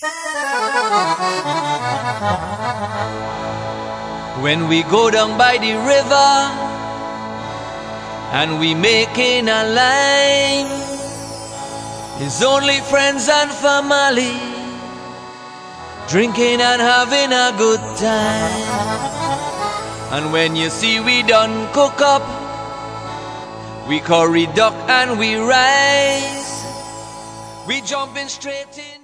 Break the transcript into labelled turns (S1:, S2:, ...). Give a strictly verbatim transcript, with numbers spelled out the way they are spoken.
S1: When we go down by the river and we making a line, it's only friends and family drinking and having a good time. And when you see we done cook up, we curry duck and we rice, we jumping straight in.